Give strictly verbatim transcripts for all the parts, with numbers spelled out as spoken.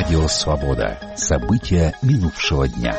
Радио «Свобода». События минувшего дня.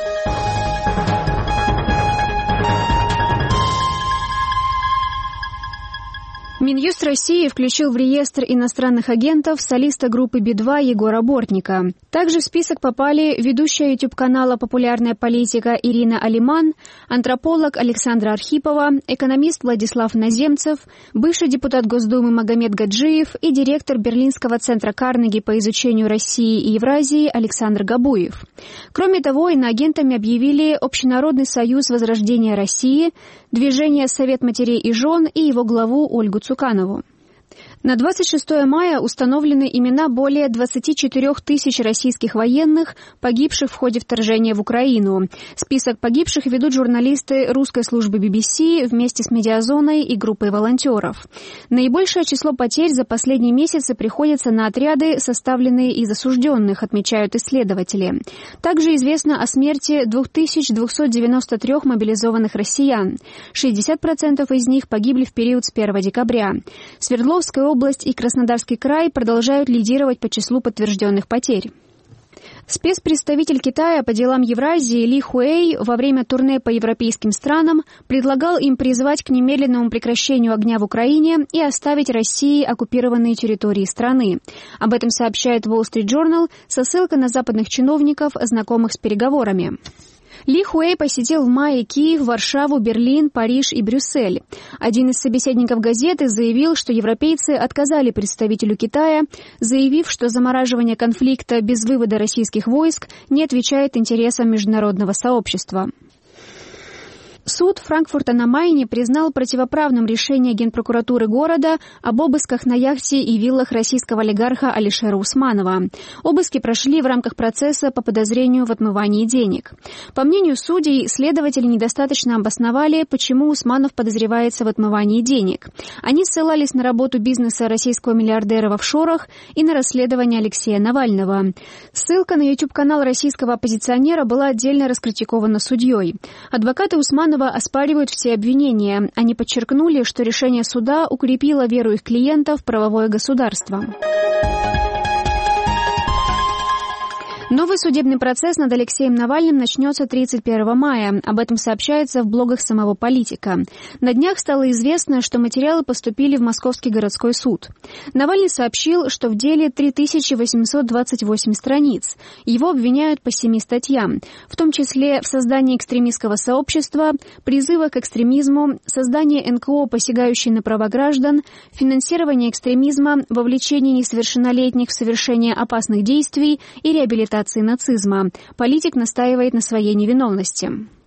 Минюст России включил в реестр иностранных агентов солиста группы Би два Егора Бортника. Также в список попали ведущая ютуб-канала «Популярная политика» Ирина Алиман, антрополог Александра Архипова, экономист Владислав Наземцев, бывший депутат Госдумы Магомед Гаджиев и директор Берлинского центра Карнеги по изучению России и Евразии Александр Габуев. Кроме того, иноагентами объявили Общенародный союз возрождения России, Движение Совет матерей и жен и его главу Ольгу Цуканову. На двадцать шестое мая установлены имена более двадцати четырёх тысяч российских военных, погибших в ходе вторжения в Украину. Список погибших ведут журналисты русской службы би би си вместе с Медиазоной и группой волонтеров. Наибольшее число потерь за последние месяцы приходится на отряды, составленные из осужденных, отмечают исследователи. Также известно о смерти две тысячи двести девяносто три мобилизованных россиян. шестьдесят процентов из них погибли в период с первого декабря. Свердловская область и Краснодарский край продолжают лидировать по числу подтвержденных потерь. Спецпредставитель Китая по делам Евразии Ли Хуэй во время турне по европейским странам предлагал им призвать к немедленному прекращению огня в Украине и оставить России оккупированные территории страны. Об этом сообщает Wall Street Journal со ссылкой на западных чиновников, знакомых с переговорами. Ли Хуэй посетил в мае Киев, Варшаву, Берлин, Париж и Брюссель. Один из собеседников газеты заявил, что европейцы отказали представителю Китая, заявив, что замораживание конфликта без вывода российских войск не отвечает интересам международного сообщества. Суд Франкфурта на Майне признал противоправным решение Генпрокуратуры города об обысках на яхте и виллах российского олигарха Алишера Усманова. Обыски прошли в рамках процесса по подозрению в отмывании денег. По мнению судей, следователи недостаточно обосновали, почему Усманов подозревается в отмывании денег. Они ссылались на работу бизнеса российского миллиардера в офшорах и на расследование Алексея Навального. Ссылка на ютуб-канал российского оппозиционера была отдельно раскритикована судьей. Адвокаты Усманова оспаривают все обвинения. Они подчеркнули, что решение суда укрепило веру их клиентов в правовое государство. Новый судебный процесс над Алексеем Навальным начнется тридцать первого мая. Об этом сообщается в блогах самого политика. На днях стало известно, что материалы поступили в Московский городской суд. Навальный сообщил, что в деле три тысячи восемьсот двадцать восемь страниц. Его обвиняют по семи статьям, в том числе в создании экстремистского сообщества, призывах к экстремизму, создании эн ка о, посягающей на права граждан, финансировании экстремизма, вовлечении несовершеннолетних в совершение опасных действий и реабилитации нацизма. Политик настаивает на своей невиновности.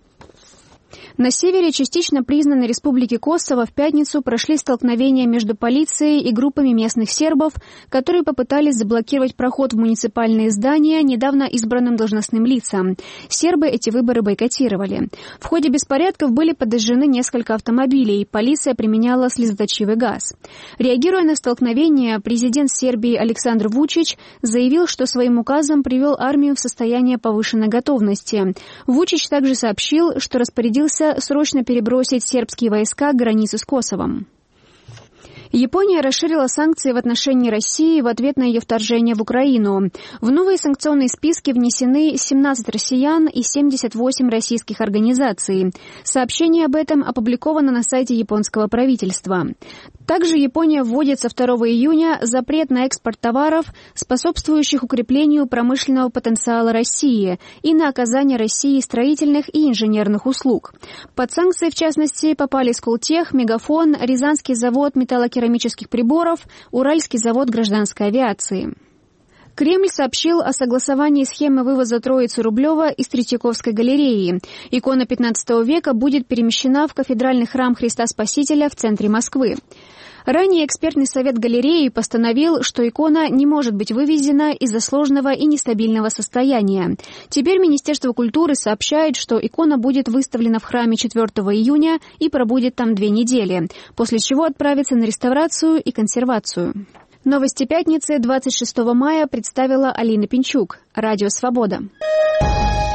На севере частично признанной республики Косово в пятницу прошли столкновения между полицией и группами местных сербов, которые попытались заблокировать проход в муниципальные здания недавно избранным должностным лицам. Сербы эти выборы бойкотировали. В ходе беспорядков были подожжены несколько автомобилей, полиция применяла слезоточивый газ. Реагируя на столкновения, президент Сербии Александр Вучич заявил, что своим указом привел армию в состояние повышенной готовности. Вучич также сообщил, что распорядился срочно перебросить сербские войска к границе с Косовом. Япония расширила санкции в отношении России в ответ на ее вторжение в Украину. В новые санкционные списки внесены семнадцать россиян и семьдесят восемь российских организаций. Сообщение об этом опубликовано на сайте японского правительства. Также Япония вводит со второго июня запрет на экспорт товаров, способствующих укреплению промышленного потенциала России и на оказание России строительных и инженерных услуг. Под санкции, в частности, попали Сколтех, Мегафон, Рязанский завод металлокерамических приборов, Уральский завод гражданской авиации. Кремль сообщил о согласовании схемы вывоза Троицы Рублева из Третьяковской галереи. Икона пятнадцатого века будет перемещена в кафедральный храм Христа Спасителя в центре Москвы. Ранее экспертный совет галереи постановил, что икона не может быть вывезена из-за сложного и нестабильного состояния. Теперь Министерство культуры сообщает, что икона будет выставлена в храме четвёртого июня и пробудет там две недели, после чего отправится на реставрацию и консервацию. Новости пятницы двадцать шестого мая представила Алина Пинчук. Радио «Свобода».